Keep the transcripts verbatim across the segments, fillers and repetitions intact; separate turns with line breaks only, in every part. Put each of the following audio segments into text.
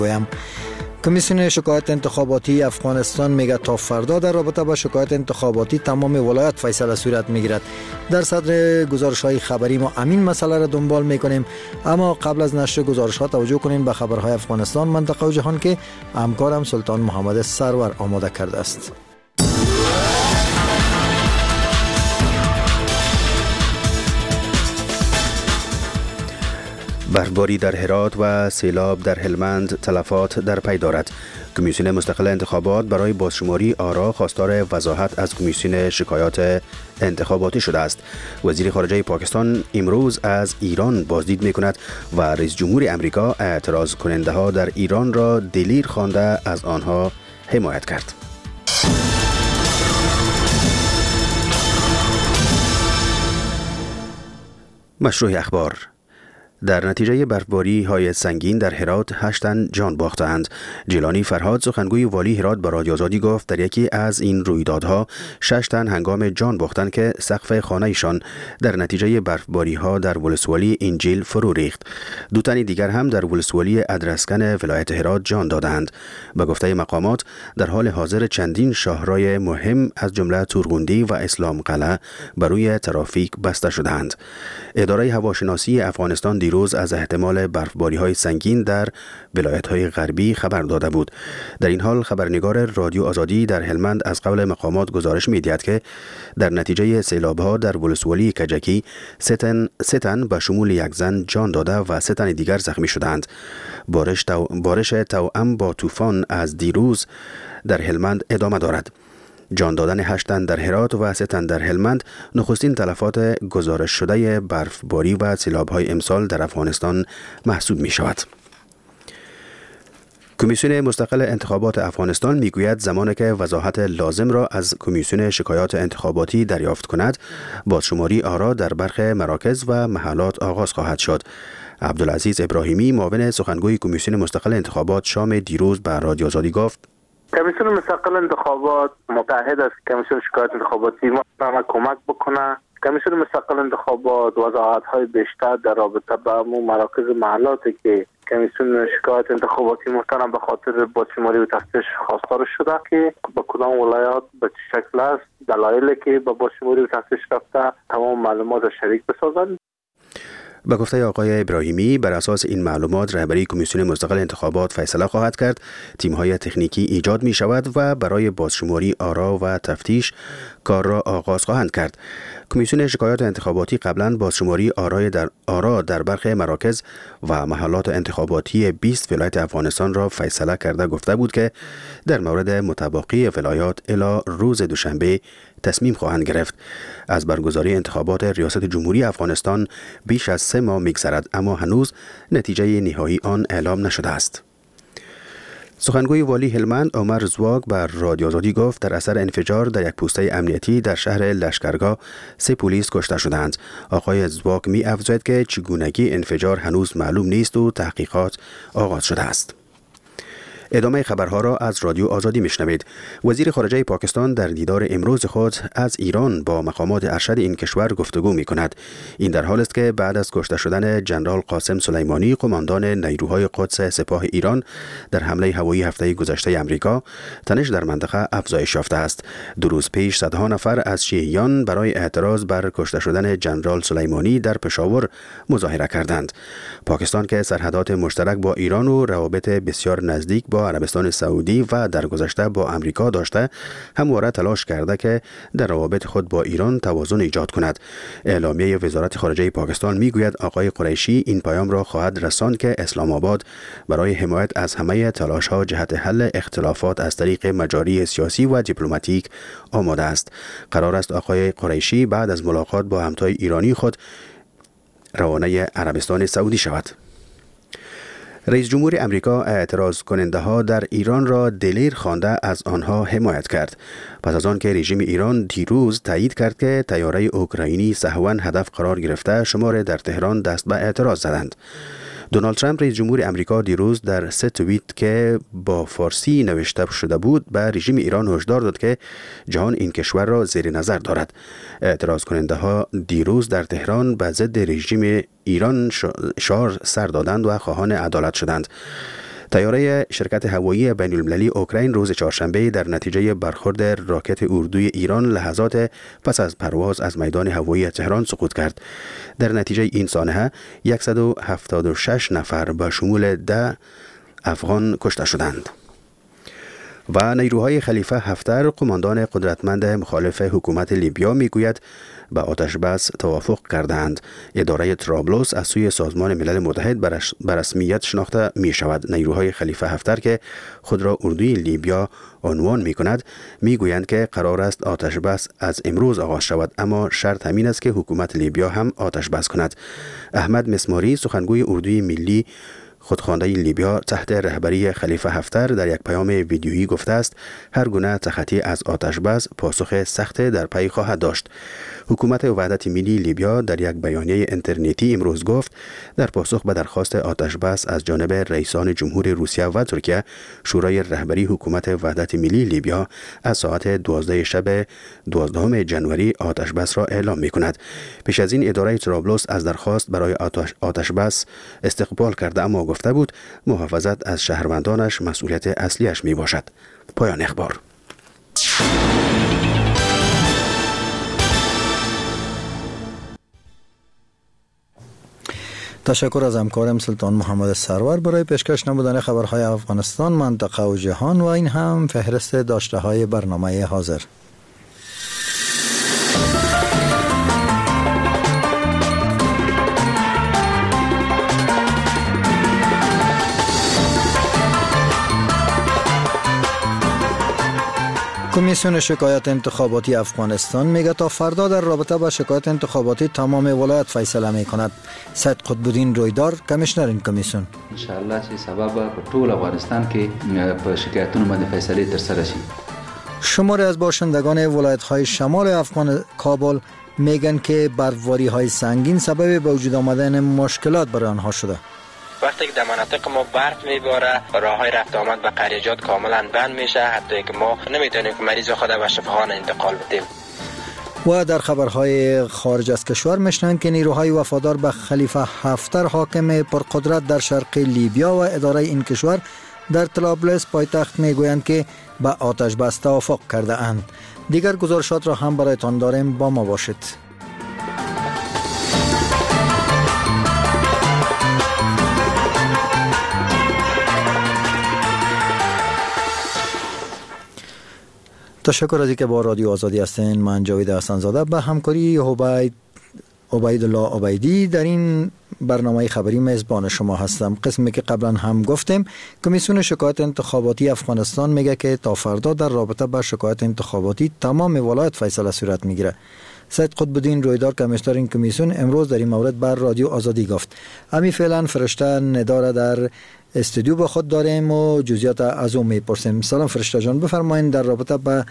گویم کمیسیون شکایت انتخاباتی افغانستان میگه تا فردا در رابطه با شکایت انتخاباتی تمام ولایت فیصله صورت میگیرد. در صدر گزارش های خبری ما امین مسئله را دنبال میکنیم، اما قبل از نشر گزارش ها توجه کنیم به خبرهای افغانستان، منطقه و جهان که همکارم سلطان محمد سرور آماده کرده است.
برفباری در هرات و سیلاب در هلمند تلفات در پی دارد. کمیسیون مستقل انتخابات برای بازشماری آرا خواستار وضاحت از کمیسیون شکایات انتخاباتی شده است. وزیر خارجه پاکستان امروز از ایران بازدید می‌کند و رئیس جمهور امریکا اعتراض کننده ها در ایران را دلیر خوانده از آنها حمایت کرد. مشروع اخبار: در نتیجه برفباری های سنگین در هرات هشت تن جان باختند. جیلانی فرهاد سخنگوی والی هرات به رادیو آزادی گفت در یکی از این رویدادها شش تن هنگام جان باختند که سقف خانه ایشان در نتیجه برفباری ها در ولسوالی انجیل فرو ریخت. دو تن دیگر هم در ولسوالی ادرسکن ولایت هرات جان دادند. به گفته مقامات در حال حاضر چندین شاهرای مهم از جمله تورغوندی و اسلام قلعه بر روی ترافیک بسته شدند. اداره هواشناسی افغانستان دیروز از احتمال برفباری‌های سنگین در ولایت‌های غربی خبر داده بود. در این حال خبرنگار رادیو آزادی در هلمند از قبل مقامات گزارش می‌دهد که در نتیجه سیلاب‌ها در ولسوالی کجکی سه تن سه تن به شمول یک زن جان داده و سه تن دیگر زخمی شدند. بارش تو بارش توأم با طوفان از دیروز در هلمند ادامه دارد. جان دادن هشت تن در هرات و سه تن در هلمند نخستین تلفات گزارش شده برفباری و سیلاب‌های امسال در افغانستان محسوب می شود. کمیسیون مستقل انتخابات افغانستان میگوید زمانی که وضاحت لازم را از کمیسیون شکایات انتخاباتی دریافت کند، بازشماری آرا در برخی مراکز و محلات آغاز خواهد شد. عبدالعزیز ابراهیمی معاون سخنگوی کمیسیون مستقل انتخابات شام دیروز به رادیو آزادی گفت
کمیسیون مستقل انتخابات متعهد است کمیسیون شکایت انتخاباتی ما را کمک بکنه. کمیسیون مستقل انتخابات وضاحت‌های بیشتر در رابطه با مراکز محلاتی که کمیسیون شکایت انتخاباتی محترم به خاطر بازشماری و تفتیش خواستار شده که با کدام ولایات به چه شکل است، دلایلی که با بازشماری و تفتیش رفته تمام معلومات شریک بسازند.
به گفته آقای ابراهیمی بر اساس این معلومات رهبری کمیسیون مستقل انتخابات فیصله خواهد کرد. تیم‌های تکنیکی ایجاد می شود و برای بازشماری آرا و تفتیش کار را آغاز خواهند کرد. کمیسیون شکایات انتخاباتی قبلا بازشماری آرای در آرا در برخی مراکز و محلات انتخاباتی بیست ولایت افغانستان را فیصله کرده گفته بود که در مورد متبقی ولایات الی روز دوشنبه تصمیم خواهند گرفت. از برگزاری انتخابات ریاست جمهوری افغانستان بیش از سه ماه می‌گذرد، اما هنوز نتیجه نهایی آن اعلام نشده است. سخنگوی والی هلمند عمر زواگ بر رادیو آزادی گفت در اثر انفجار در یک پوسته امنیتی در شهر لشکرگاه سه پلیس کشته شدند. آقای زواگ می افزاید که چگونگی انفجار هنوز معلوم نیست و تحقیقات آغاز شده است. ادامه خبرها را از رادیو آزادی میشنوید. وزیر خارجه پاکستان در دیدار امروز خود از ایران با مقامات ارشد این کشور گفتگو می کند. این در حال است که بعد از کشته شدن جنرال قاسم سلیمانی قماندان نیروهای قدس سپاه ایران در حمله هوایی هفته گذشته امریکا، تنش در منطقه افزایش یافته است. دو روز پیش صدها نفر از شیعیان برای اعتراض بر کشته شدن جنرال سلیمانی در پشاور مظاهره کردند. پاکستان که سرحدات مشترک با ایران و روابط بسیار نزدیک با عربستان سعودی و در گذشته با امریکا داشته، همواره تلاش کرده که در روابط خود با ایران توازن ایجاد کند. اعلامیه وزارت خارجه پاکستان میگوید آقای قریشی این پیام را خواهد رساند که اسلام آباد برای حمایت از همه تلاش‌ها جهت حل اختلافات از طریق مجاری سیاسی و دیپلماتیک آماده است. قرار است آقای قریشی بعد از ملاقات با همتای ایرانی خود روانه عربستان سعودی شود. رئیس جمهور امریکا اعتراض کننده ها در ایران را دلیر خوانده از آنها حمایت کرد. پس از آن که رژیم ایران دیروز تایید کرد که طیاره اوکراینی سهواً هدف قرار گرفته، شمار در تهران دست به اعتراض زدند. دونالد ترامپ رئیس جمهور امریکا دیروز در سه توییت که با فارسی نوشته شده بود به رژیم ایران هشدار داد که جهان این کشور را زیر نظر دارد. اعتراض کننده ها دیروز در تهران به ضد رژیم ایران شعار سر دادند و خواهان عدالت شدند. طیاره شرکت هوایی بین المللی اوکراین روز چهارشنبه در نتیجه برخورد راکت اردوی ایران لحظات پس از پرواز از میدان هوایی تهران سقوط کرد. در نتیجه این سانحه صد و هفتاد و شش نفر به شمول ده افغان کشته شدند. و نیروهای خلیفه هفتر، قماندان قدرتمند مخالف حکومت لیبیا، میگوید به آتش بس توافق کردند. اداره طرابلس از سوی سازمان ملل متحد به رسمیت شناخته می شود. نیروهای خلیفه هفتر که خود را اردوی لیبیا عنوان می کند می گویند که قرار است آتش بس از امروز آغاز شود، اما شرط همین است که حکومت لیبیا هم آتش بس کند. احمد مسماری، سخنگوی اردوی ملی خودخوانده لیبیا تحت رهبری خلیفه هفتر، در یک پیام ویدیویی گفته است هر گونه تخطی از آتش بس پاسخ سخت در پی خواهد داشت. حکومت وحدت ملی لیبیا در یک بیانیه اینترنتی امروز گفت در پاسخ به درخواست آتش بس از جانب رئیسان جمهور روسیه و ترکیه، شورای رهبری حکومت وحدت ملی لیبیا از ساعت دوازده شب دوازدهم ژانویه آتش بس را اعلام می کند. پیش از این اداره طرابلس از درخواست برای آتش, آتش بس استقبال کرده، اما گفته بود محافظت از شهروندانش مسئولیت اصلیش می باشد. پایان اخبار.
تشکر از همکارم سلطان محمد سرور برای پیشکش نمودن خبرهای افغانستان، منطقه و جهان، و این هم فهرست داشته های برنامه حاضر. کمیسیون شکایت انتخاباتی افغانستان میگه تا فردا در رابطه با شکایت انتخاباتی تمام ولایت فیصله میکند. سید قطبالدین رویدار، کمیشنر این کمیسیون:
ان شاء الله چې سبب په ټول افغانستان کې په شکایتونو باندې فیصله ترسره شي.
شماری از باشندگان ولایت های شمال افغان کابل میگن که برفباری های سنگین سبب به وجود آمدن مشکلات برای آنها شده.
وقتی که در مناطق ما برف میباره، راه های رفت آمد به قریجات کاملا بند میشه، حتی که ما نمیتونیم که مریض خود به شفاخانه انتقال بدیم.
و در خبرهای خارج از کشور میشنویم که نیروهای وفادار به خلیفه هفتر، حاکم پرقدرت در شرق لیبیا و اداره این کشور در طرابلس پایتخت میگویند که به آتش بس توافق کرده اند. دیگر گزارشات را هم برایتان داریم، با ما باشید. تشکر از اینکه با رادیو آزادی هستین. من جاوید حسن زاده به همکاری عبید عبیدالله عبیدی در این برنامه خبری میزبان شما هستم. قسمی که قبلا هم گفتیم، کمیسیون شکایت انتخاباتی افغانستان میگه که تا فردا در رابطه با شکایت انتخاباتی تمام ولایت فیصله صورت میگیره. سید قطبالدین رویدار، کمیشنر این کمیسیون، امروز در این مورد بر رادیو آزادی گفت. امی فعلا فرشته نداره در استودیو با خود داریم و جزئیات از اون میپرسیم. سلام فرشته جان، بفرمایید در رابطه با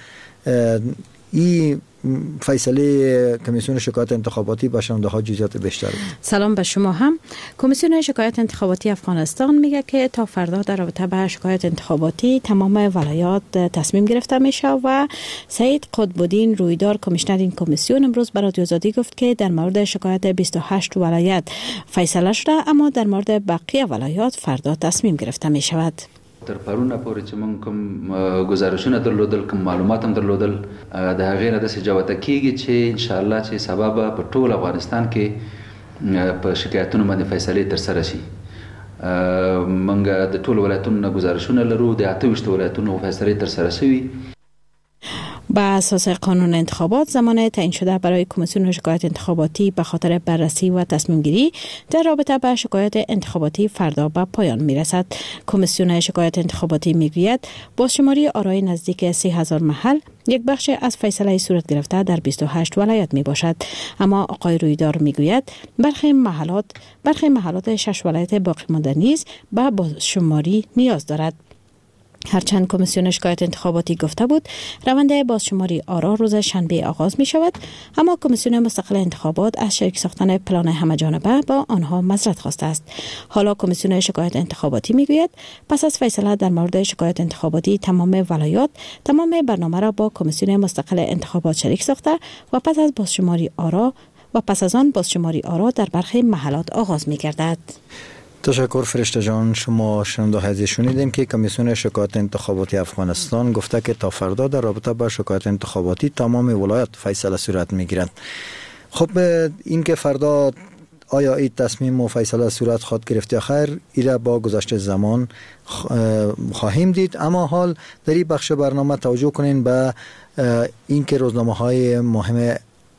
این فیصله کمیسیون شکایت انتخاباتی به شنونده ها جزئیات بیشتر بود.
سلام به شما هم. کمیسیون شکایت انتخاباتی افغانستان میگه که تا فردا در رابطه با شکایت انتخاباتی تمام ولایات تصمیم گرفته میشه و سید قطبالدین رویدار، کمیشنر این کمیسیون، امروز به رادیو آزادی گفت که در مورد شکایت بیست و هشت ولایت فیصله شده، اما در مورد بقیه ولایات فردا تصمیم گرفته می شود.
تر پرونه پورې چې مونږ کوم گزارشونه درلودل، کوم معلومات هم درلودل، د هغې نه داسې جوته کېږي چې انشاءالله چې سبا به په ټول افغانستان کې په شکایتونو باندې فیصلې ترسره شي. مونږ د ټول ولایتونو نه گزارشونه لرو، د اته ویشت ولایتونو فیصلې ترسره شوي.
با اساس قانون انتخابات زمان تعیین شده برای کمیسیون شکایت انتخاباتی به خاطر بررسی و تصمیم گیری در رابطه با شکایت انتخاباتی فردا به پایان می رسد. کمیسیون شکایت انتخاباتی می گوید با شماری آرای نزدیک سی هزار محل یک بخش از فیصله صورت گرفته در بیست و هشت ولایت می باشد، اما آقای رویدار می گوید برخی محلات برخی محلات شش ولایت باقی مانده نیز به بازشماری نیاز دارد. هرچند کمیسیون شکایت انتخاباتی گفته بود روند بازشماری آرا روز شنبه آغاز می شود، اما کمیسیون مستقل انتخابات از شریک ساختن پلان همه‌جانبه با آنها معذرت خواسته است. حالا کمیسیون شکایت انتخاباتی می گوید پس از فیصله در مورد شکایت انتخاباتی تمام ولایات تمام برنامه را با کمیسیون مستقل انتخابات شریک ساخته و پس از بازشماری آرا و پس از آن بازشماری آرا در برخی محلات آغاز می گردد.
تشکر فرشته جان. شما شنونده های شنیدیم که کمیسیون شکایت انتخاباتی افغانستان گفته که تا فردا در رابطه با شکایت انتخاباتی تمام ولایات فیصله صورت میگیرد. خب این که فردا آیا این تصمیم و فیصله صورت خواهد گرفت یا خیر، ایره با گذشت زمان خواهیم دید. اما حال در این بخش برنامه توجه کنین به این که روزنامه های مهم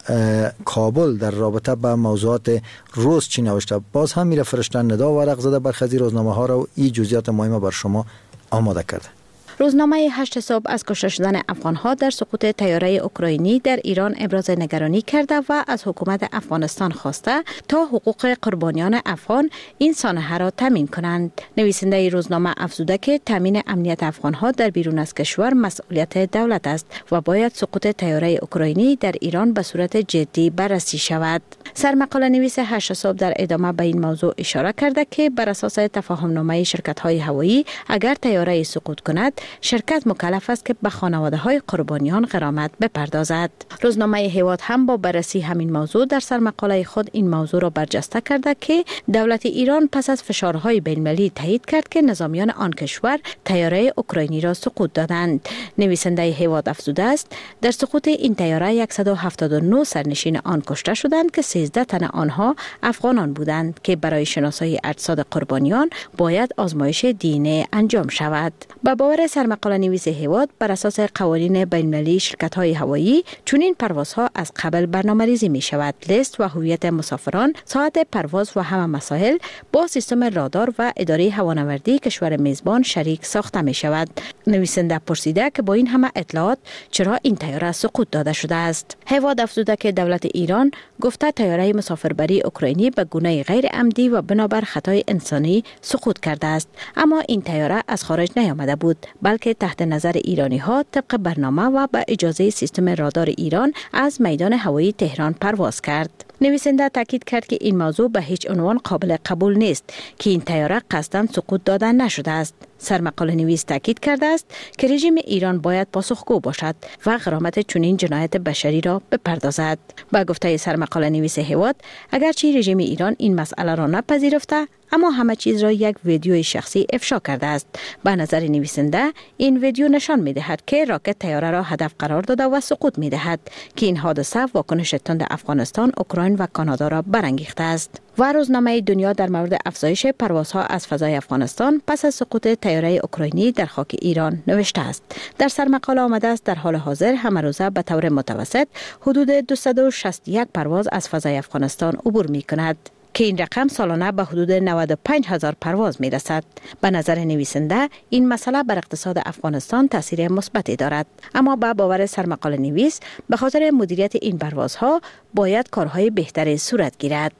کابل در رابطه با موضوعات روز چی نوشته. باز هم میره فرشتن ندا ورق زده برخی روزنامه ها را این جزئیات مهمه بر شما آماده کرده.
روزنامه هشت صبح از کشته شدن افغان‌ها در سقوط طیاره اوکراینی در ایران ابراز نگرانی کرده و از حکومت افغانستان خواسته تا حقوق قربانیان افغان این سانحه را تامین کنند. نویسنده روزنامه افزوده که تامین امنیت افغان‌ها در بیرون از کشور مسئولیت دولت است و باید سقوط طیاره اوکراینی در ایران به صورت جدی بررسی شود. سرمقاله نویس هشت صبح در ادامه به این موضوع اشاره کرده که بر اساس تفاهم‌نامه شرکت‌های هوایی اگر طیاره سقوط کند، شرکت مکلف است که به خانواده‌های قربانیان غرامت بپردازد. روزنامه هیواد هم با بررسی همین موضوع در سرمقاله خود این موضوع را برجسته کرده که دولت ایران پس از فشارهای بین‌المللی تایید کرد که نظامیان آن کشور طیاره اوکراینی را سقوط دادند. نویسنده هیواد افزوده است در سقوط این طیاره صد و هفتاد و نه سرنشین آن کشته شدند که سیزده تن آنها افغانان بودند که برای شناسایی اجساد قربانیان باید آزمایش دی ان ای انجام شود. با باور سرمقاله نویس هیواد بر اساس قوانین بین‌المللی شرکت‌های هوایی چنین پروازها از قبل برنامه‌ریزی می‌شود. لیست و هویت مسافران، ساعت پرواز و همه مسائل با سیستم رادار و اداره هوانوردی کشور میزبان شریک ساخته می‌شود. نویسنده پرسیده که با این همه اطلاعات چرا این طیاره سقوط داده شده است. هیواد افزوده که دولت ایران گفته طیاره مسافربری اوکراینی به گونه غیر عمدی و بنابر خطای انسانی سقوط کرده است، اما این طیاره از خارج نیامده بود، بلکه تحت نظر ایرانی ها طبق برنامه و با اجازه سیستم رادار ایران از میدان هوایی تهران پرواز کرد. نویسنده تاکید کرد که این موضوع به هیچ عنوان قابل قبول نیست که این طیاره قصداً سقوط داده نشده است. سرمقاله نویس تاکید کرده است که رژیم ایران باید پاسخگو باشد و غرامت چنین جنایت بشری را بپردازد. با گفته سرمقاله نویس هیواد، اگرچه رژیم ایران این مسئله را نپذیرفته، اما همه چیز را یک ویدیوی شخصی افشا کرده است. به نظر نویسنده این ویدیو نشان می‌دهد که راکت طیاره را هدف قرار داده و سقوط می‌دهد که این حادثه واکنش تند افغانستان، اوکراین و کانادا را برانگیخته است. و روزنامه دنیا در مورد افزایش پروازها از فضای افغانستان پس از سقوط طیاره اوکراینی در خاک ایران نوشته است. در سرمقاله آمده است در حال حاضر همه روزه به طور متوسط حدود دویست و شصت و یک پرواز از فضای افغانستان عبور می‌کند که این رقم سالانه به حدود نود و پنج هزار پرواز می رسد. به نظر نویسنده این مسئله بر اقتصاد افغانستان تاثیر مثبتی دارد، اما با باور سرمقاله نویس به خاطر مدیریت این پروازها باید کارهای بهتری صورت گیرد.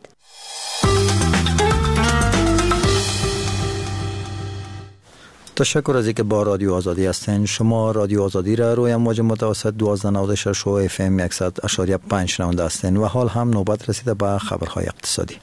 تشکر از اینکه با رادیو آزادی هستین. شما رادیو آزادی را روی امواج متوسط دویست و نود و شش و اف ام صد و پنج شنونده هستین و حال هم نوبت رسیده به خبرهای اقتصادی.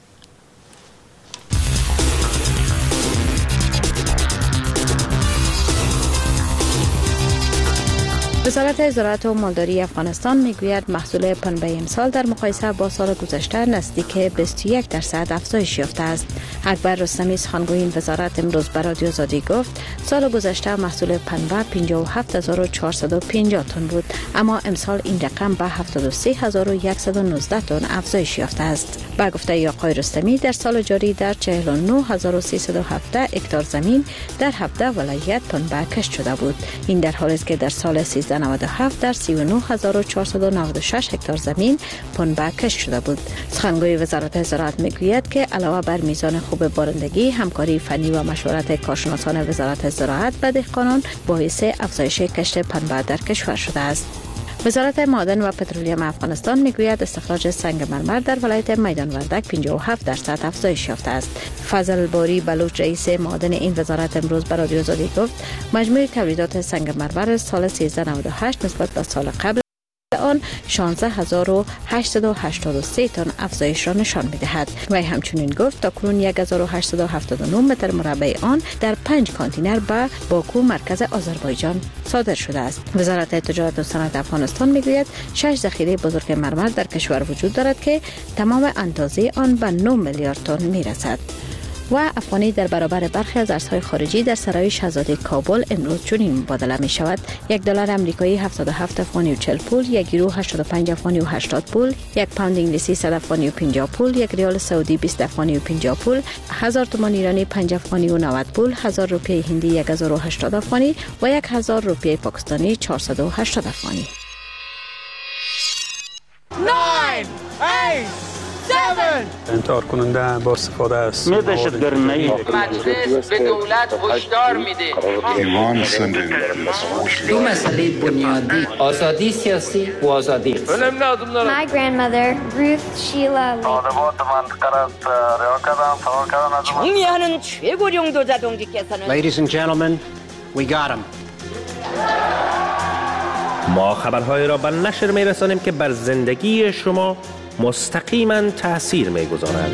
وزارت زراعت و مالداری افغانستان میگوید محصول پنبه امسال در مقایسه با سال گذشته نزدیک بیست و یک درصد افزایش یافته است. اکبر رستمی سخنگوی این وزارت امروز به رادیو آزادی گفت سال گذشته محصول پنبه پنجاه و هفت هزار و چهارصد و پنجاه تن بود، اما امسال این رقم به هفتاد و سه هزار و صد و نوزده تن افزایش یافته است. با گفته آقای رستمی در سال جاری در چهل و نه هزار و سیصد و هفده هکتار زمین در هفده ولایت پنبه کشت شده بود. این در حالی است که در سال سیزده نود و هفت در سی و نه هزار و چهارصد و نود و شش هکتار زمین پنبه کشت شده بود. سخنگوی وزارت زراعت میگوید که علاوه بر میزان خوب بارندگی، همکاری فنی و مشورت کارشناسان وزارت زراعت با دهقانان باعث افزایش کشت پنبه در کشور شده است. وزارت معدن و پترولیم افغانستان میگوید استخراج سنگ مرمر در ولایت میدان وردک پنجاه و هفت درصد افزایش یافته است. فضل باری بلوچ رئیس معدن این وزارت امروز به رادیو آزادی گفت مجموع تولیدات سنگ مرمر سال سیزده نود و هشت نسبت به سال قبل آن شانزده هزار و هشتصد و هشتاد و سه تن افزایش را نشان می‌دهد. و همچنین گفت تاکنون یک هزار و هشتصد و هفتاد و نه متر مربع آن در پنج کانتینر به باکو مرکز آذربایجان صادر شده است. وزارت تجارت و صنعت افغانستان میگوید شش ذخیره بزرگ مرمر در کشور وجود دارد که تمام اندازه آن به نه میلیارد تن میرسد. و افغانی در برابر برخی از ارزهای خارجی در سرای شاهزاده کابل امروز چنین مبادله می شود: یک دلار آمریکایی هفتاد و هفت افغانی و چهل پول، یک یورو هشتاد و پنج افغانی و هشتاد پول، یک پوند انگلیسی صد افغانی و پنجاه پول، یک ریال سعودی بیست افغانی و پنجاه پول، هزار تومان ایرانی پنج افغانی و نود پول، هزار روپیه هندی یک هزار و هشتاد افغانی و یک هزار روپیه پاکستانی چهارصد و هشتاد افغانی.
انتحار کننده با استفاده از
دهشتگردی مجلس به دولت هشدار میده
دو مسئله بنیادی: آزادی سیاسی و آزادی اقتصادی.
My grandmother Ruth Sheila
총리하는 최고령 도자동지께서는
Ladies and gentlemen, we got him.
ما خبرهای را به نشر می‌رسانیم که بر زندگی شما مستقیما تأثیر می‌گذارند.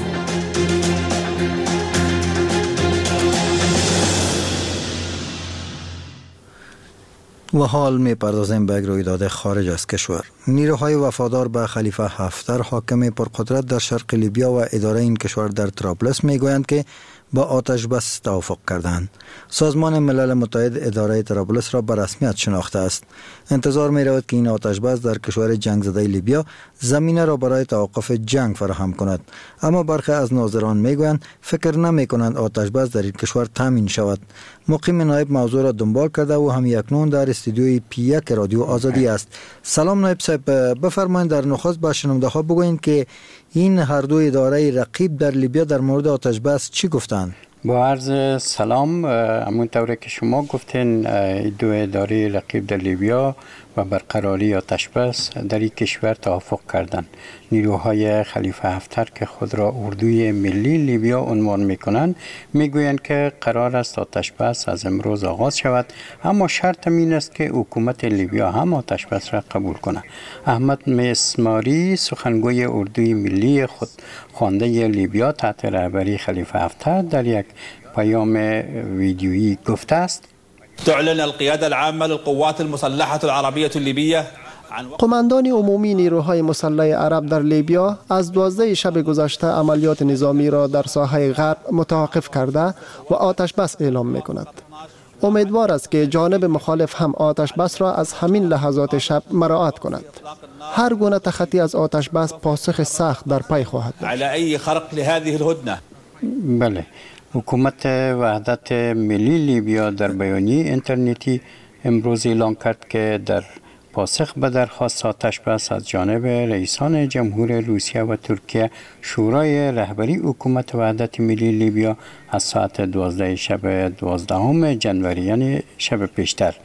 و حال می پردازیم به یک رویداد خارج از کشور. نیروهای وفادار به خلیفه حفتر حاکم پرقدرت در شرق لیبیا و اداره این کشور در طرابلس می گویند که با آتش بس توافق کردند. سازمان ملل متحد اداره طرابلس را به رسمیت شناخته است. انتظار می رود که این آتش بس در کشور جنگ زده لیبیا زمینه را برای توقف جنگ فراهم کند. اما برخی از ناظران می گویند فکر نمی کنند آتش بس در این کشور تامین شود. مقیم نایب موضوع را دنبال کرده و هم اکنون در استودیوی پی یک رادیو آزادی است. سلام نایب صاحب، بفرمایید در نخست با شنونده ها بگویید که این هر دو اداره رقیب در لیبیا در مورد آتش بس چی گفتند؟
با عرض سلام، همونطوری که شما گفتین دو اداره رقیب در لیبیا و برقراری آتش بس در این کشور توافق کردند. نیروهای خلیفه حفتر که خود را اردوی ملی لیبیا عنوان میکنند میگویند که قرار است آتش بس از امروز آغاز شود، اما شرط این است که حکومت لیبیا هم آتش بس را قبول کند. احمد مسماری سخنگوی اردوی ملی خود خوانده لیبیا تحت رهبری خلیفه حفتر در یک پیام ویدیویی گفته است:
تعلن القيادة العامة للقوات المسلحة العربية الليبية
قماندان عمومی نیروهای مسلح عرب در لیبیا از دوازده شب گذشته عملیات نظامی را در ساحه غرب متوقف کرده و آتش بس اعلام می کند. امیدوار است که جانب مخالف هم آتش بس را از همین لحظات شب مراعات کند. هر گونه تخطی از آتش بس پاسخ سخت در پی خواهد داشت.
على أي خرق لهذه الهدنة.
بله، حکومت وحدت ملی لیبیا در بیانیه اینترنتی امروز اعلام کرد که در پاسخ به درخواست آتش بس از جانب رئیسان جمهور روسیه و ترکیه، شورای رهبری حکومت وحدت ملی لیبیا از ساعت دوازده شب دوازدهم ژانویه یعنی شب پیشتر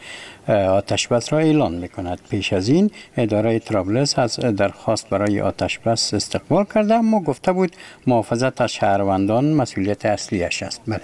آتش بس را اعلان میکند. پیش از این اداره طرابلس از درخواست برای آتش بس استقبال کرده، اما گفته بود محافظت از شهروندان مسئولیت اصلیش است. بله.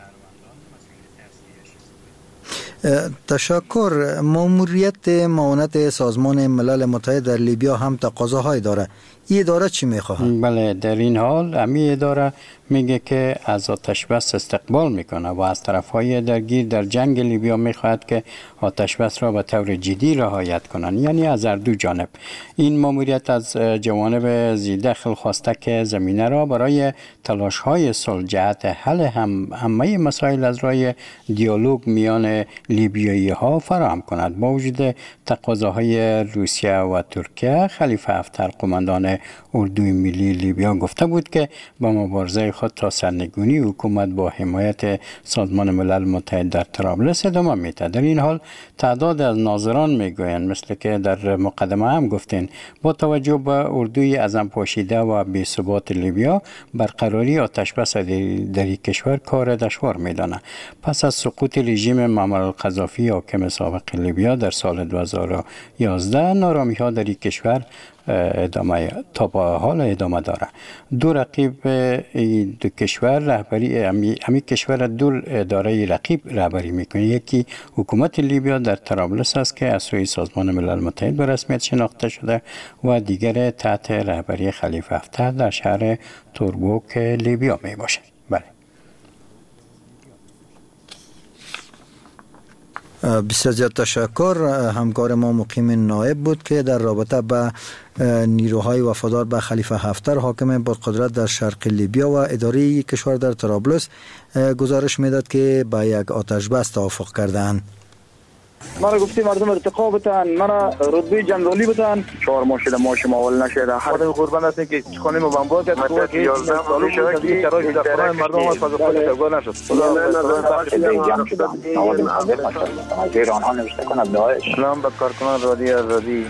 تشکر. ماموریت معاونت سازمان ملل متحد در لیبیا هم تقاضاهای داره. این اداره چی میخواهد؟
بله، در این حال امی اداره میگه که از آتش بس استقبال میکنه و از طرفهای درگیر در جنگ لیبیا میخواهد که آتش بس را به طور جدی رعایت کنند، یعنی از هر دو جانب. این ماموریت از جوانب ذی‌دخل خواسته که زمینه را برای تلاش های صلح جهت حل هم همه مسائل از راه دیالوگ میان لیبیایی ها فراهم کند. با وجود تقاضاهای روسیه و ترکیه، خلیفه حفتر قماندان اردوی ملی لیبیا گفته بود که با مبارزه خود تا سرنگونی حکومت با حمایت سازمان ملل متحد در طرابلس ادامه میده. در این حال تعداد از ناظران میگویند، مثل که در مقدمه هم گفتین، با توجه به اردوی ازم پاشیده و بی ثبات لیبیا برقراری آتش بس در این کشور کار دشوار میدانه. پس از سقوط رژیم معمر القذافی حاکم سابق لیبیا در سال دو هزار و یازده، نارامی ها در این کشور ادامه تا با حال ادامه داره. دو رقیب دو کشور رهبری همین کشور دو اداره رقیب رهبری میکنه. یکی حکومت لیبیا در طرابلس است که از سوی سازمان ملل متحد به رسمیت شناخته شده و دیگر تحت رهبری خلیفه حفتر در شهر توربوک لیبیا می باشه. بله.
بسیار زیاد تشکر. همکار ما مقیم نایب بود که در رابطه با نیروهای وفادار به خلیفه حفتر حاکم بادقدرت در شرق لیبیا و اداره کشور در طرابلس گزارش میداد که با یک آتش بس توافق کردند.
مرا گفتی مردم ارتقا بتن، مرا رتبه جنرالی بتن، چهار ماه شده ماه شمال نشده. هر دو قربان هستن که خانه ما بمبار کرد تو که یازده سال شده که چرای در خانه مردم از فاز خود تبار نشد. خدا آنها نوشته کند داعش. سلام به کارکنان رادیو آزادی.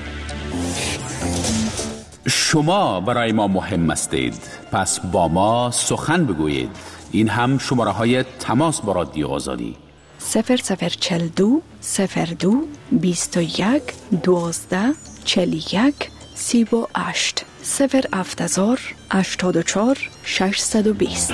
شما برای ما مهم هستید، پس با ما سخن بگویید. این هم شماره های تماس با رادیو آزادی:
صفر صفر چل دو صفر دو بیست و یک دوازده چل یک سی و هشت صفر هفت هزار هشتاد و چهار ششصد و بیست.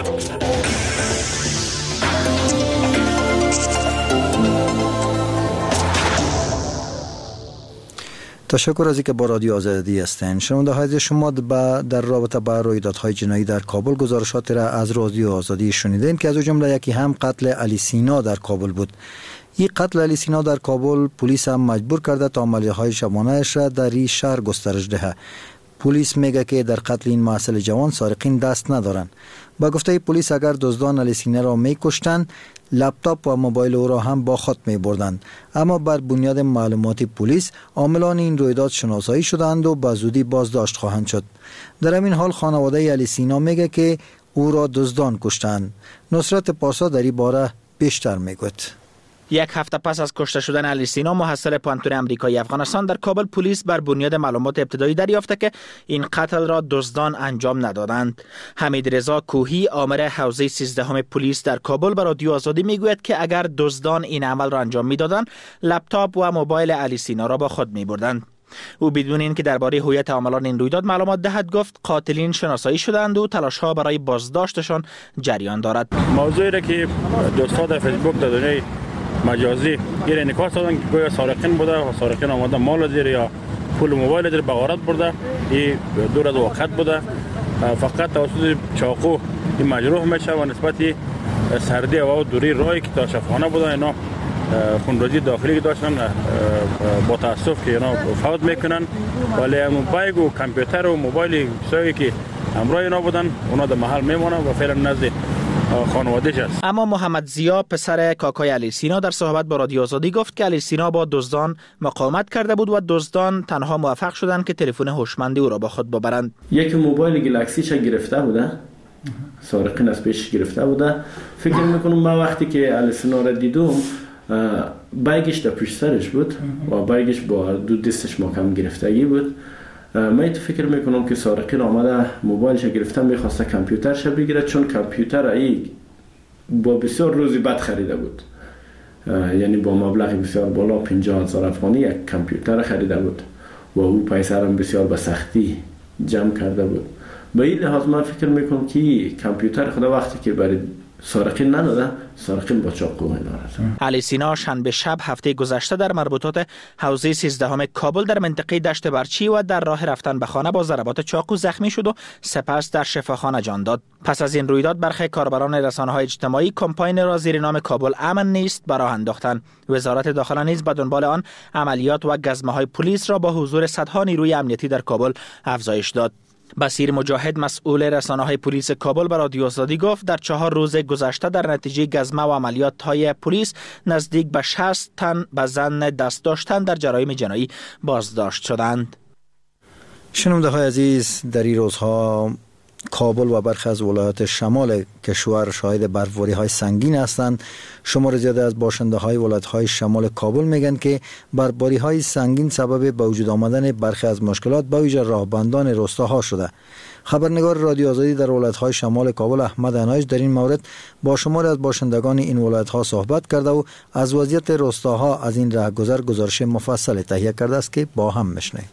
تشکر از اینکه با رادیو آزادی هستند. شنونده های شما در رابطه با رویدادهای جنایی در کابل گزارشات را از رادیو آزادی شنیدین که از جمله یکی هم قتل علی سینا در کابل بود. این قتل علی سینا در کابل پلیس هم مجبور کرده تا عملیات‌های شبانه‌اش را در این شهر گسترش دهد. پلیس میگه که در قتل این معسل جوان سارقین دست ندارند. با گفته پلیس اگر دزدان علی سینا را میکشتند، لپتاپ و موبایل او را هم با خود می بردند، اما بر بنیاد معلومات پلیس عاملان این رویداد شناسایی شدند و به زودی بازداشت خواهند شد. در همین حال خانواده علی سینا میگه که او را دزدان کشتند. نصرت پارسا در این باره بیشتر میگوید.
یک هفته پس از کشته شدن علی سینا، محصل پانتون آمریکایی افغانستان، در کابل پلیس بر بنیاد معلومات ابتدایی دریافته که این قتل را دزدان انجام ندادند. حمید رضا کوهی، آمر حوزه سیزدهم پلیس در کابل، به رادیو آزادی میگوید که اگر دزدان این عمل را انجام میدادند، لپتاپ و موبایل علی سینا را با خود میبردند. او بدون اینکه درباره هویت عاملان این رویداد معلومات دهد گفت قاتلین شناسایی شدند و تلاش‌ها برای بازداشتشان جریان دارد.
موضوعی را که دوستان در فیسبوک در دنیای مجازی گیر انعکاس دادن که گویا سارقین بوده و سارقین آمده مال زیر یا پول موبایل زیر بغارت برده. این دور از وقت بوده، فقط توسط چاقو این مجروح میشه و نسبت سردی و دوری رای که تا شفاخانه بوده اینا خونریزی داخلی که داشتن با تاسف که اینا فوت میکنن، ولی موبایل و کامپیوتر و موبایل چیزایی که همراه اینا بودن اونا در محل میمونن و فعلا نزد خانواده‌اش است.
اما محمد ضیا پسر کاکای علی سینا در صحبت با رادیو آزادی گفت که علی سینا با دزدان مقاومت کرده بود و دزدان تنها موفق شدند که تلفن هوشمندی او را با خود ببرند.
یک موبایل گلکسیش گرفته بوده، سارقین از پیش گرفته بوده. فکر میکنم من وقتی که علی سینا را دیدم بایگش در پشت سرش بود و بایگش با دو دستش محکم گرفتگی بود. من تو فکر میکنم که سارقین آمده موبایلش گرفته میخواسته کامپیوترش بگیره، چون کامپیوتر ای با بسیار روزی بد خریده بود، یعنی با مبلغ بسیار بالا پنجاه هزار افغانی یک کامپیوتر خریده بود و او پیسه هم بسیار به سختی جمع کرده بود. به این لحاظ من فکر میکنم که کامپیوتر خدا وقتی که برای سارقین نداده، سارقین با چاقو اینا را.
علی سینا شنبه شب هفته گذشته در مربوطات حوزه سیزدهم کابل در منطقه دشت برچی و در راه رفتن به خانه با ضربات چاقو زخمی شد و سپس در شفاخانه جان داد. پس از این رویداد برخی کاربران رسانه‌های اجتماعی کمپاین را زیر نام کابل امن نیست به راه انداختند. وزارت داخله نیز به دنبال آن عملیات و گزمه‌های پلیس را با حضور صدها نیروی امنیتی در کابل افزایش داد. بصیر مجاهد، مسئول رسانه‌های پلیس کابل، به رادیو آزادی گفت در چهار روز گذشته در نتیجه گزمه و عملیات‌های پلیس نزدیک به شصت تن به زن دست داشتن در جرایم جنایی بازداشت شدند.
شنونده‌های عزیز، در این روزها کابل و برخی از ولایات شمال کشور شاهد برفباری‌های سنگین هستند. شمار زیاده از باشنده‌های ولایت‌های شمال کابل میگن که برفباری‌های سنگین سبب به وجود آمدن برخی از مشکلات به ویژه راهبندان روستاها شده. خبرنگار رادیو آزادی در ولایت‌های شمال کابل احمد عنایت در این مورد با شماری از باشندگان این ولایت‌ها صحبت کرده و از وضعیت روستاها از این راهگذر گزارش مفصل تهیه کرده است که با هم میشنویم.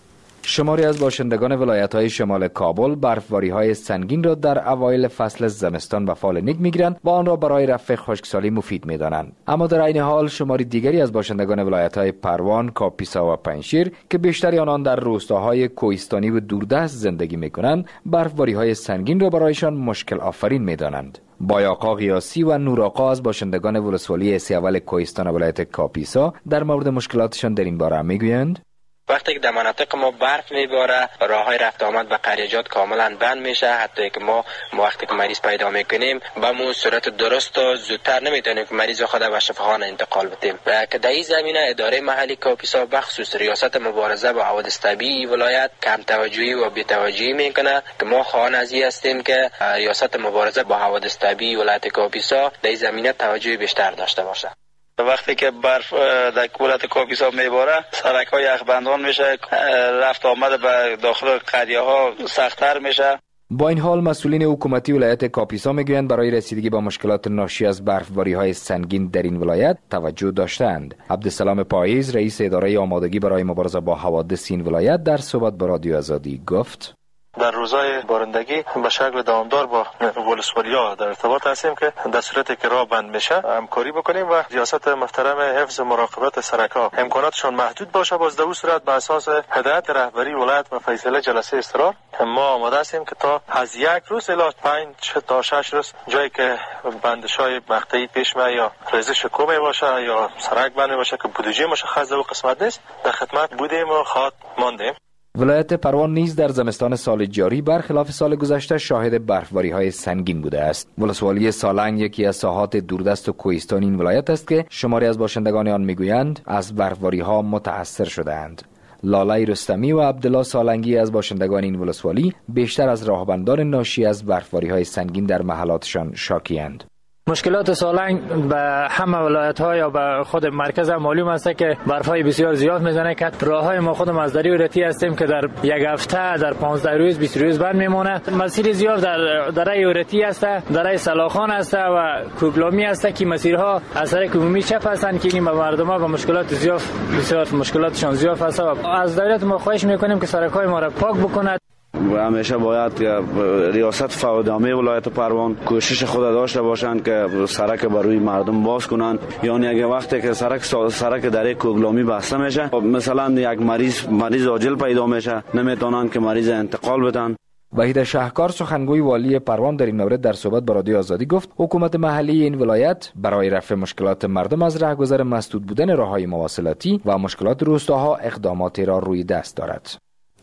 شماری از باشندگان ولایت‌های شمال کابل برفباری‌های سنگین را در اوایل فصل زمستان به فال نیک می‌گیرند و آن را برای رفع خشکسالی مفید می‌دانند. اما در عین حال شماری دیگری از باشندگان ولایت‌های پروان، کاپیسا و پنجشیر که بیشتری آنان در روستاهای کوهستانی و دوردست زندگی می‌کنند، برفباری‌های سنگین را برایشان مشکل آفرین می‌دانند. بایاقا قیاسی و نوراقا از باشندگان ولسوالی سیاول کوهستان ولایت کاپیسا در مورد مشکلاتشان در این باره میگویند.
وقتی که در مناطق ما برف میباره، راههای رفت آمد به قریجات کاملا بند میشه. حتی که ما وقتی که مریض پیدا میکنیم به مو صورت درست و زودتر نمیتونیم که مریض خود به شفاخانه انتقال بدیم. که در این زمینه اداره محلی کاپیسا بخصوص ریاست مبارزه با حوادث طبیعی ولایت کم توجهی و بی توجهی میکنه که ما خواهان از این هستیم که ریاست مبارزه با حوادث طبیعی ولایت کاپیسا در این زمینه توجه بیشتر داشته باشه.
وقتی که برف در ولایت کاپیسا میباره، سرک های یخبندان میشه، رفت آمد به داخل قریه ها سخت‌تر میشه.
با این حال مسئولین حکومتی ولایت کاپیسا میگویند برای رسیدگی با مشکلات ناشی از برفباری های سنگین در این ولایت توجه داشتند. عبدالسلام پاییز رئیس اداره آمادگی برای مبارزه با حوادث این ولایت در صحبت با رادیو آزادی گفت:
در روزهای بارندگی به شکل دوامدار با ولسوالیا در ارتباط هستیم که در صورتی که راه بند میشه همکاری بکنیم و ریاست محترم حفظ مراقبت سرک‌ها امکاناتشون محدود باشه، باز در اون صورت به اساس هدایت رهبری ولایت و فیصله جلسه استقرار ما آماده هستیم که تا از یک روز الی پنج تا شش روز جایی که بندشای مقطعی پیش میاد یا ریزش کومی باشه یا سرک بند باشه که بودجه مشخص در قسمت نیست، در خدمت بودیم و خواهد ماندیم.
ولایت پروان نیز در زمستان سال جاری برخلاف سال گذشته شاهد برفباری‌های سنگین بوده است. ولسوالی سالنگ یکی از ساحات دوردست و کوهستانی این ولایت است که شماری از باشندگان آن میگویند از برفباری‌ها متأثر شده‌اند. لاله رستمی و عبدالله سالنگی از باشندگان این ولسوالی بیشتر از راهبندان ناشی از برفباری‌های سنگین در محلاتشان شاکی‌اند.
مشکلات سالنگ به همه ولایت ها یا به خود مرکز هم معلوم است که برف های بسیار زیاد میزنه که راه های ما خودم از دری ورتی هستیم که در یک هفته در پانزده روز بیست روز بند میمونه. مسیر زیاد در دره ورتی است، دره سلاخان است و کوگلامی است که مسیرها از طریق عمومی چپ هستند که این مردم ها با مشکلات زیاد بسیار مشکلاتشان زیاد است و از دولت ما خواهش میکنیم که سرک های ما را پاک بکند.
و همیشه باید که ریاست فودامه ولایت پروان کوشش خود داشته باشند که سرک بر روی مردم باز کنند. یعنی اگه وقتی که سرک سرک در کوگلامی بسته میشه، مثلا یک مریض مریض عاجل پیدا میشه، نمیتونن که مریض انتقال بدن.
وحید شهکار سخنگوی والی پروان در این مورد در صحبت با رادیو آزادی گفت حکومت محلی این ولایت برای رفع مشکلات مردم از رهگذر مسدود بودن راههای مواصلاتی و مشکلات روستاها اقداماتی را روی دست دارد.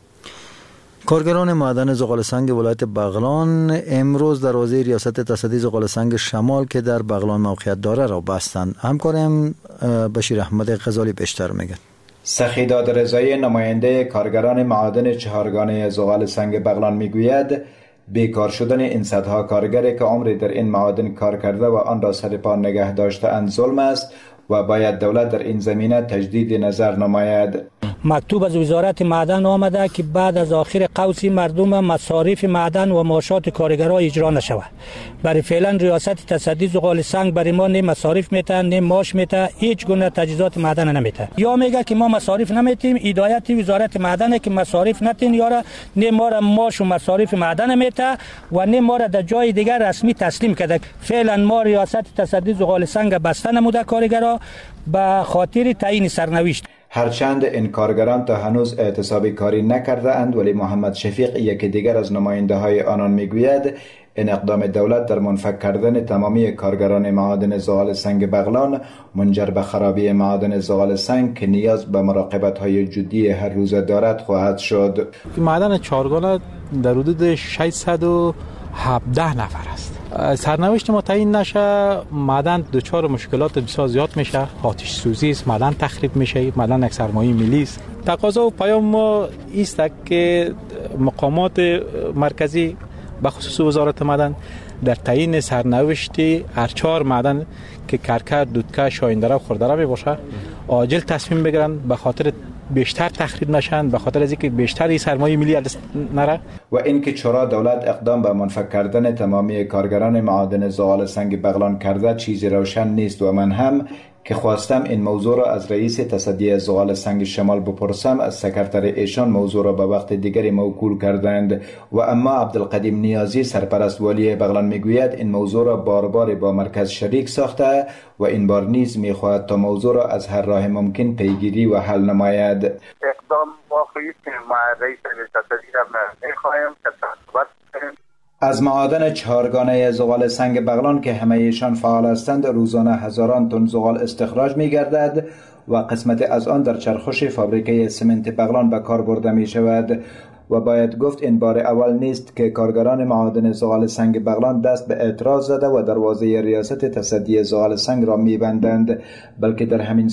کارگران معدن زغال سنگ ولایت بغلان امروز دروازه ریاست تصدی زغال سنگ شمال که در بغلان موقعیت داره را بستند. همکارم بشیر احمد غزالی بیشتر میگه.
سخیداد رضایی نماینده کارگران معادن چهارگانه زغال سنگ بغلان میگوید بیکار شدن این صدها کارگری که عمری در این معادن کار کرده و آن را سر پا نگه داشته اند ظلم است و باید دولت در این زمینه تجدید نظر نماید.
مکتوب از وزارت معدن آمده که بعد از آخر قوس مردم مصارف معدن و معاشات کارگرها اجرا نشود. برای فعلا ریاست تصدی زغال سنگ برای ما نه مصارف میته نه معاش میته، هیچ گونه تجهیزات معدن نمیته. یا میگه که ما مصارف نمیتیم، هدایت وزارت معدن که مصارف نتین یاره، نه ما را معاش و مصارف معدن میته و نه ما را در جای دیگر رسمی تسلیم کرده. فعلا ما ریاست تصدی زغال سنگ بسته نموده کارگرها به خاطر تعیین سرنوشت.
هرچند این کارگران تا هنوز اعتصابی کاری نکرده اند، ولی محمد شفیق یکی دیگر از نماینده های آنان میگوید این اقدام دولت در منفک کردن تمامی کارگران معادن زغال سنگ بغلان منجر به خرابی معادن زغال سنگ که نیاز به مراقبت های جدی هر روزه دارد خواهد شد.
معدن چهارگانه در حدود ششصد و هفده نفر است. سرنوشت ما تعیین نشه، معدن دچار مشکلات بسیار زیاد میشه. آتش سوزی است، معدن تخریب میشه، معدن یک سرمایه ملی است. تقاضا و پیام ما است که مقامات مرکزی به خصوص وزارت معدن در تعیین سرنوشت هر چهار معدن که کرکر، دودکه، شاهیندره و خردره می باشه عاجل تصمیم بگیرن به خاطر بیشتر تخریب نشن، به خاطر از اینکه بیشتر سرمایه ملی نره.
و اینکه چرا دولت اقدام به منفک کردن تمامی کارگران معادن زغال سنگ بغلان کرده چیزی روشن نیست و من هم که خواستم این موضوع را از رئیس تصدی زغال سنگ شمال بپرسم. از سکرتر ایشان موضوع را به وقت دیگری موکول کردند و اما عبدالقدیم نیازی سرپرست والی بغلان میگوید این موضوع را بار بار با مرکز شریک ساخته و این بار نیز میخواهد تا موضوع را از هر راه ممکن پیگیری و حل نماید.
اقدام واقعی که ما رئیس تصدی را میخواهیم که صحبت کنیم.
از معادن چهارگانه زغال سنگ بغلان که همه ایشان فعال هستند روزانه هزاران تن زغال استخراج می گردد و قسمت از آن در چرخش فابریکه سمنت بغلان به کار برده می شود و باید گفت این بار اول نیست که کارگران معادن زغال سنگ بغلان دست به اعتراض زده و دروازه ریاست تصدی زغال سنگ را می بندند، بلکه در همین